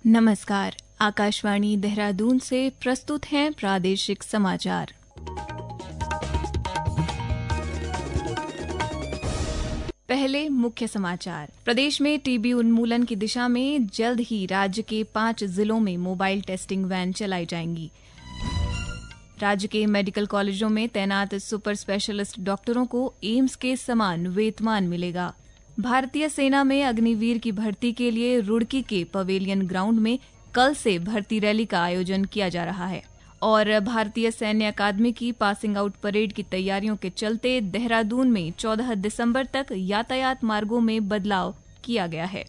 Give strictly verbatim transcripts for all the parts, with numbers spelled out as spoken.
नमस्कार, आकाशवाणी देहरादून से प्रस्तुत हैं प्रादेशिक समाचार। पहले मुख्य समाचार। प्रदेश में टीबी उन्मूलन की दिशा में जल्द ही राज्य के पांच जिलों में मोबाइल टेस्टिंग वैन चलाई जाएंगी। राज्य के मेडिकल कॉलेजों में तैनात सुपर स्पेशलिस्ट डॉक्टरों को एम्स के समान वेतमान मिलेगा। भारतीय सेना में अग्निवीर की भर्ती के लिए रुड़की के पवेलियन ग्राउंड में कल से भर्ती रैली का आयोजन किया जा रहा है। और भारतीय सैन्य अकादमी की पासिंग आउट परेड की तैयारियों के चलते देहरादून में चौदह दिसंबर तक यातायात मार्गों में बदलाव किया गया है।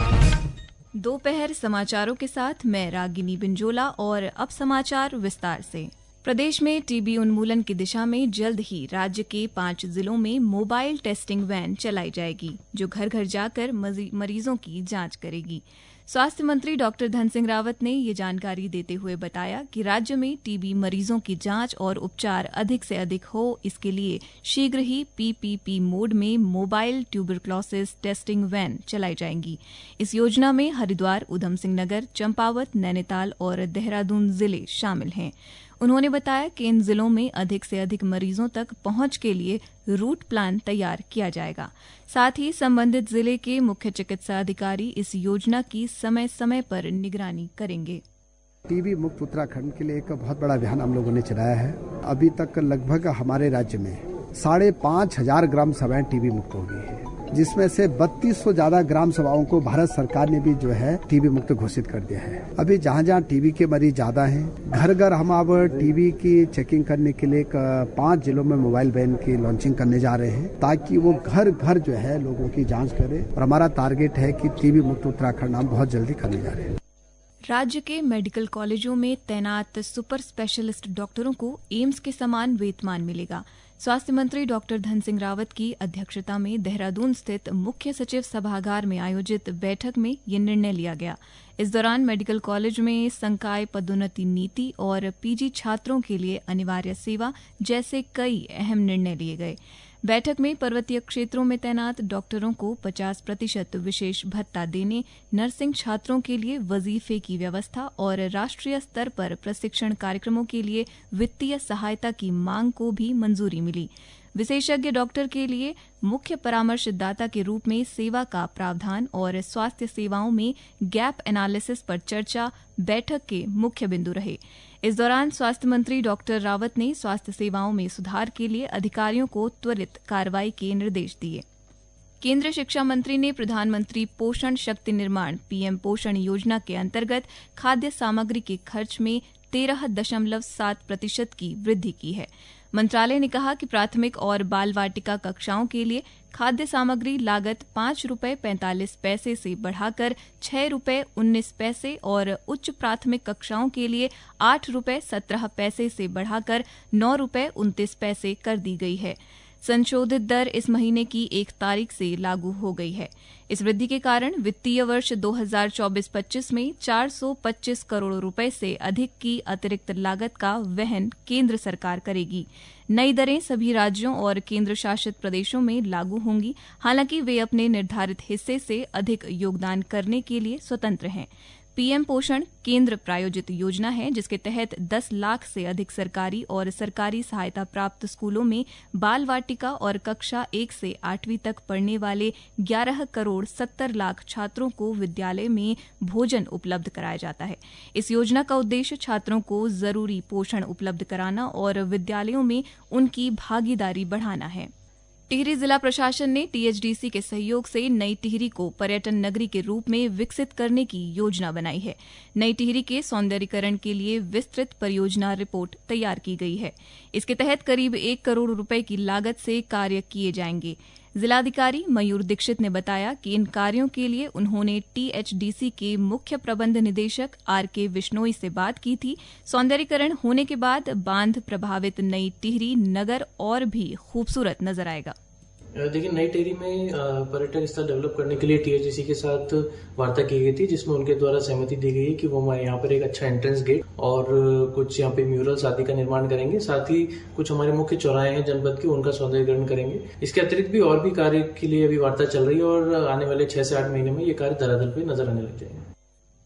दोपहर समाचारों के साथ मैं रागिनी बिंजोला और अब समाचार विस्तार से। प्रदेश में टीबी उन्मूलन की दिशा में जल्द ही राज्य के पांच जिलों में मोबाइल टेस्टिंग वैन चलाई जाएगी, जो घर घर जाकर मरीजों की जांच करेगी। स्वास्थ्य मंत्री डॉक्टर धन सिंह रावत ने ये जानकारी देते हुए बताया कि राज्य में टीबी मरीजों की जांच और उपचार अधिक से अधिक हो, इसके लिए शीघ्र ही पीपीपी मोड में मोबाइल ट्यूबरक्लोसिस टेस्टिंग वैन चलाई जाएंगी। इस योजना में हरिद्वार, उधम सिंह नगर, चंपावत, नैनीताल और देहरादून जिले शामिल हैं। उन्होंने बताया कि इन जिलों में अधिक से अधिक मरीजों तक पहुंच के लिए रूट प्लान तैयार किया जाएगा। साथ ही संबंधित जिले के मुख्य चिकित्सा अधिकारी इस योजना की समय समय पर निगरानी करेंगे। टीबी मुक्त उत्तराखंड के लिए एक बहुत बड़ा अभियान हम लोगों ने चलाया है। अभी तक लगभग हमारे राज्य में साढ़े पांच हजार ग्राम सभाएं टीबी मुक्त हो गई है, जिसमें से बत्तीस सौ ज्यादा ग्राम सभाओं को भारत सरकार ने भी जो है टीबी मुक्त घोषित कर दिया है। अभी जहाँ जहाँ टीबी के मरीज ज्यादा हैं, घर घर हम अब टीबी की चेकिंग करने के लिए पांच जिलों में मोबाइल वैन की लॉन्चिंग करने जा रहे हैं, ताकि वो घर घर जो है लोगों की जाँच करे। और हमारा टारगेट है कि टीबी मुक्त उत्तराखंड हम बहुत जल्दी करने जा रहे हैं। राज्य के मेडिकल कॉलेजों में तैनात सुपर स्पेशलिस्ट डॉक्टरों को एम्स के समान वेतमान मिलेगा। स्वास्थ्य मंत्री डॉक्टर धन सिंह रावत की अध्यक्षता में देहरादून स्थित मुख्य सचिव सभागार में आयोजित बैठक में ये निर्णय लिया गया। इस दौरान मेडिकल कॉलेज में संकाय पदोन्नति नीति और पीजी छात्रों के लिए अनिवार्य सेवा जैसे कई अहम निर्णय लिए गए। बैठक में पर्वतीय क्षेत्रों में तैनात डॉक्टरों को पचास प्रतिशत विशेष भत्ता देने, नर्सिंग छात्रों के लिए वजीफे की व्यवस्था और राष्ट्रीय स्तर पर प्रशिक्षण कार्यक्रमों के लिए वित्तीय सहायता की मांग को भी मंजूरी मिली। विशेषज्ञ डॉक्टर के लिए मुख्य परामर्शदाता के रूप में सेवा का प्रावधान और स्वास्थ्य सेवाओं में गैप एनालिसिस पर चर्चा बैठक के मुख्य बिंदु रहे। इस दौरान स्वास्थ्य मंत्री डॉक्टर रावत ने स्वास्थ्य सेवाओं में सुधार के लिए अधिकारियों को त्वरित कार्रवाई के निर्देश दिए। केंद्रीय शिक्षा मंत्री ने प्रधानमंत्री पोषण शक्ति निर्माण पीएम पोषण योजना के अंतर्गत खाद्य सामग्री के खर्च में तेरह दशमलव सात प्रतिशत की वृद्धि की है। मंत्रालय ने कहा कि प्राथमिक और बाल वाटिका कक्षाओं के लिए खाद्य सामग्री लागत पांच रूपये पैंतालीस पैसे से बढ़ाकर छह रूपये उन्नीस पैसे और उच्च प्राथमिक कक्षाओं के लिए आठ रूपये सत्रह पैसे से बढ़ाकर नौ रूपये उनतीस पैसे कर दी गई है। संशोधित दर इस महीने की एक तारीख से लागू हो गई है। इस वृद्धि के कारण वित्तीय वर्ष दो हज़ार चौबीस पच्चीस में चार सौ पच्चीस करोड़ रुपए से अधिक की अतिरिक्त लागत का वहन केंद्र सरकार करेगी। नई दरें सभी राज्यों और केंद्र शासित प्रदेशों में लागू होंगी, हालांकि वे अपने निर्धारित हिस्से से अधिक योगदान करने के लिए स्वतंत्र हैं। पीएम पोषण केंद्र प्रायोजित योजना है, जिसके तहत दस लाख से अधिक सरकारी और सरकारी सहायता प्राप्त स्कूलों में बाल वाटिका और कक्षा एक से आठवीं तक पढ़ने वाले ग्यारह करोड़ सत्तर लाख छात्रों को विद्यालय में भोजन उपलब्ध कराया जाता है। इस योजना का उद्देश्य छात्रों को जरूरी पोषण उपलब्ध कराना और विद्यालयों में उनकी भागीदारी बढ़ाना है। टिहरी जिला प्रशासन ने टीएचडीसी के सहयोग से नई टिहरी को पर्यटन नगरी के रूप में विकसित करने की योजना बनाई है। नई टिहरी के सौंदर्यीकरण के लिए विस्तृत परियोजना रिपोर्ट तैयार की गई है। इसके तहत करीब एक करोड़ रुपए की लागत से कार्य किए जाएंगे। जिलाधिकारी मयूर दीक्षित ने बताया कि इन कार्यों के लिए उन्होंने टीएचडीसी के मुख्य प्रबंध निदेशक आर के विश्नोई से बात की थी। सौंदर्यीकरण होने के बाद बांध प्रभावित नई टिहरी नगर और भी खूबसूरत नजर आएगा। देखिए, नई टिहरी में पर्यटन स्थल डेवलप करने के लिए टीएचडीसी के साथ वार्ता की गई थी, जिसमें उनके द्वारा सहमति दी गई है कि वो यहाँ पर एक अच्छा एंट्रेंस गेट और कुछ यहाँ पे म्यूरल्स आदि का निर्माण करेंगे। साथ ही कुछ हमारे मुख्य चौराहे हैं जनपद के, उनका सौंदर्यीकरण करेंगे। इसके अतिरिक्त भी और भी कार्य के लिए अभी वार्ता चल रही है और आने वाले छह से आठ महीने में ये कार्य धरातल पे नजर आने लग जाएंगे।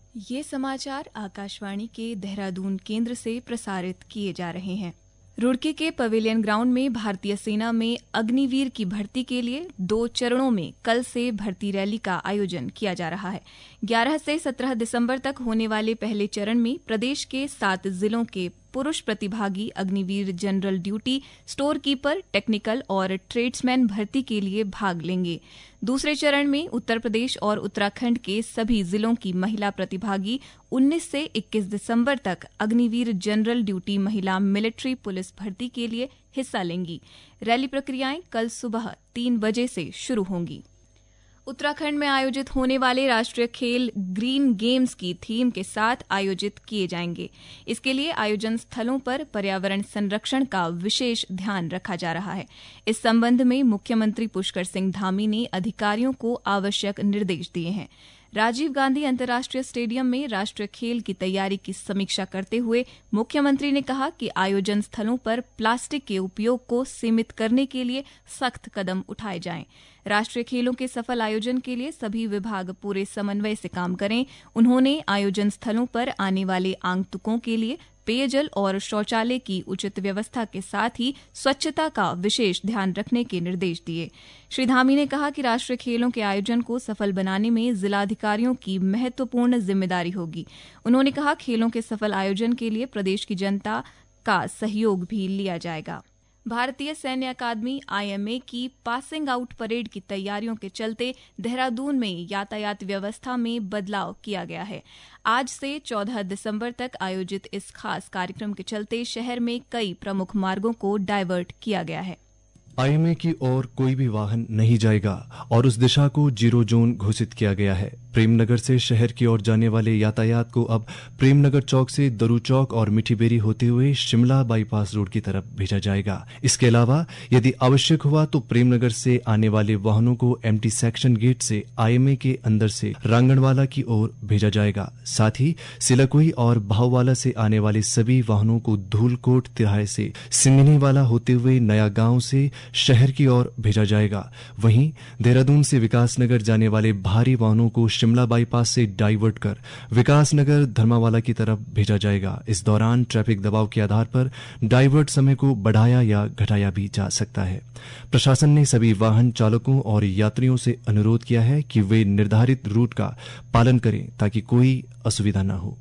ये समाचार आकाशवाणी के देहरादून केंद्र से प्रसारित किए जा रहे हैं। रुड़की के पवेलियन ग्राउंड में भारतीय सेना में अग्निवीर की भर्ती के लिए दो चरणों में कल से भर्ती रैली का आयोजन किया जा रहा है। ग्यारह से सत्रह दिसंबर तक होने वाले पहले चरण में प्रदेश के सात जिलों के पुरुष प्रतिभागी Agniveer general duty, store keeper, technical और ट्रेड्समैन भर्ती के लिए भाग लेंगे। दूसरे चरण में उत्तर प्रदेश और उत्तराखंड के सभी जिलों की महिला प्रतिभागी उन्नीस से इक्कीस दिसंबर तक अग्निवीर जनरल ड्यूटी महिला मिलिट्री पुलिस भर्ती के लिए हिस्सा लेंगी। रैली प्रक्रियाएं कल सुबह तीन बजे से शुरू होंगी। उत्तराखंड में आयोजित होने वाले राष्ट्रीय खेल ग्रीन गेम्स की थीम के साथ आयोजित किए जाएंगे। इसके लिए आयोजन स्थलों पर पर्यावरण संरक्षण का विशेष ध्यान रखा जा रहा है। इस संबंध में मुख्यमंत्री पुष्कर सिंह धामी ने अधिकारियों को आवश्यक निर्देश दिए हैं। राजीव गांधी अंतर्राष्ट्रीय स्टेडियम में राष्ट्रीय खेल की तैयारी की समीक्षा करते हुए मुख्यमंत्री ने कहा कि आयोजन स्थलों पर प्लास्टिक के उपयोग को सीमित करने के लिए सख्त कदम उठाए जाएं। राष्ट्रीय खेलों के सफल आयोजन के लिए सभी विभाग पूरे समन्वय से काम करें। उन्होंने आयोजन स्थलों पर आने वाले आगंतुकों के लिए पेयजल और शौचालय की उचित व्यवस्था के साथ ही स्वच्छता का विशेष ध्यान रखने के निर्देश दिए। श्री धामी ने कहा कि राष्ट्रीय खेलों के आयोजन को सफल बनाने में जिलाधिकारियों की महत्वपूर्ण जिम्मेदारी होगी। उन्होंने कहा खेलों के सफल आयोजन के लिए प्रदेश की जनता का सहयोग भी लिया जाएगा। भारतीय सैन्य अकादमी आई एम ए की पासिंग आउट परेड की तैयारियों के चलते देहरादून में यातायात व्यवस्था में बदलाव किया गया है। आज से चौदह दिसंबर तक आयोजित इस खास कार्यक्रम के चलते शहर में कई प्रमुख मार्गों को डायवर्ट किया गया है। आई एम ए की ओर कोई भी वाहन नहीं जाएगा और उस दिशा को जीरो जोन घोषित किया गया है। प्रेमनगर से शहर की ओर जाने वाले यातायात को अब प्रेमनगर चौक से दरू चौक और मिठीबेरी होते हुए शिमला बाईपास रोड की तरफ भेजा जाएगा। इसके अलावा यदि आवश्यक हुआ तो प्रेमनगर से आने वाले वाहनों को एमटी सेक्शन गेट से आई एम ए के अंदर से रांगणवाला की ओर भेजा जाएगा। साथ ही सिलकुई और भाववाला से आने वाले सभी वाहनों को धूलकोट तिराहे से सिंगनीवाला होते हुए नया गांव से शहर की ओर भेजा जाएगा। वहीं देहरादून से विकासनगर जाने वाले भारी वाहनों को शिमला बाईपास से डाइवर्ट कर विकासनगर धर्मावाला की तरफ भेजा जाएगा। इस दौरान ट्रैफिक दबाव के आधार पर डाइवर्ट समय को बढ़ाया या घटाया भी जा सकता है। प्रशासन ने सभी वाहन चालकों और यात्रियों से अनुरोध किया है कि वे निर्धारित रूट का पालन करें ताकि कोई असुविधा न हो।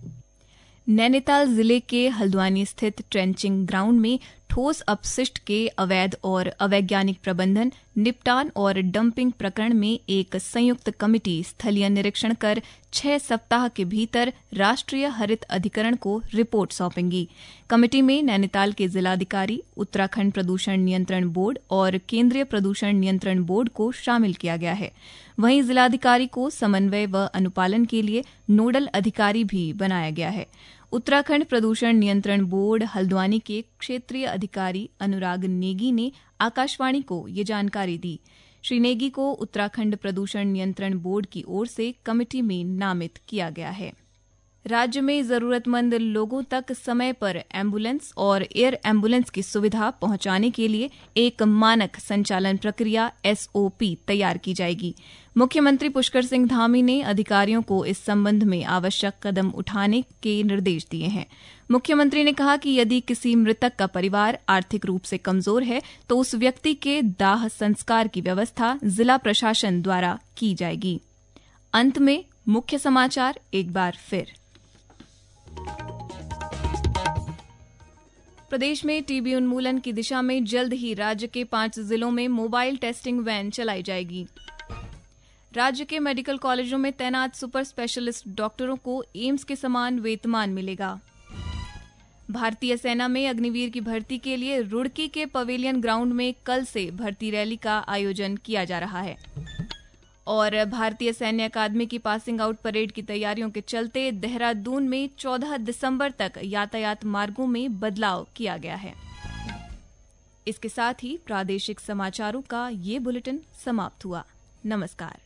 नैनीताल जिले के हल्द्वानी स्थित ट्रेंचिंग ग्राउंड में ठोस अपशिष्ट के अवैध और अवैज्ञानिक प्रबंधन, निपटान और डंपिंग प्रकरण में एक संयुक्त कमेटी स्थलीय निरीक्षण कर छह सप्ताह के भीतर राष्ट्रीय हरित अधिकरण को रिपोर्ट सौंपेगी। कमेटी में नैनीताल के जिलाधिकारी, उत्तराखंड प्रदूषण नियंत्रण बोर्ड और केंद्रीय प्रदूषण नियंत्रण बोर्ड को शामिल किया गया है। वहीं जिलाधिकारी को समन्वय व अनुपालन के लिए नोडल अधिकारी भी बनाया गया है। उत्तराखंड प्रदूषण नियंत्रण बोर्ड हल्द्वानी के क्षेत्रीय अधिकारी अनुराग नेगी ने आकाशवाणी को ये जानकारी दी। श्री नेगी को उत्तराखंड प्रदूषण नियंत्रण बोर्ड की ओर से कमेटी में नामित किया गया है। राज्य में जरूरतमंद लोगों तक समय पर एम्बुलेंस और एयर एम्बुलेंस की सुविधा पहुंचाने के लिए एक मानक संचालन प्रक्रिया एस ओ पी तैयार की जाएगी। मुख्यमंत्री पुष्कर सिंह धामी ने अधिकारियों को इस संबंध में आवश्यक कदम उठाने के निर्देश दिए हैं। मुख्यमंत्री ने कहा कि यदि किसी मृतक का परिवार आर्थिक रूप से कमजोर है तो उस व्यक्ति के दाह संस्कार की व्यवस्था जिला प्रशासन द्वारा की जाएगी। अंत में मुख्य समाचार एक बार फिर। प्रदेश में टीबी उन्मूलन की दिशा में जल्द ही राज्य के पांच जिलों में मोबाइल टेस्टिंग वैन चलाई जाएगी। राज्य के मेडिकल कॉलेजों में तैनात सुपर स्पेशलिस्ट डॉक्टरों को एम्स के समान वेतमान मिलेगा। भारतीय सेना में अग्निवीर की भर्ती के लिए रुड़की के पवेलियन ग्राउंड में कल से भर्ती रैली का आयोजन किया जा रहा है। और भारतीय सैन्य अकादमी की पासिंग आउट परेड की तैयारियों के चलते देहरादून में चौदह दिसंबर तक यातायात मार्गों में बदलाव किया गया है। इसके साथ ही प्रादेशिक समाचारों का ये बुलेटिन समाप्त हुआ। नमस्कार।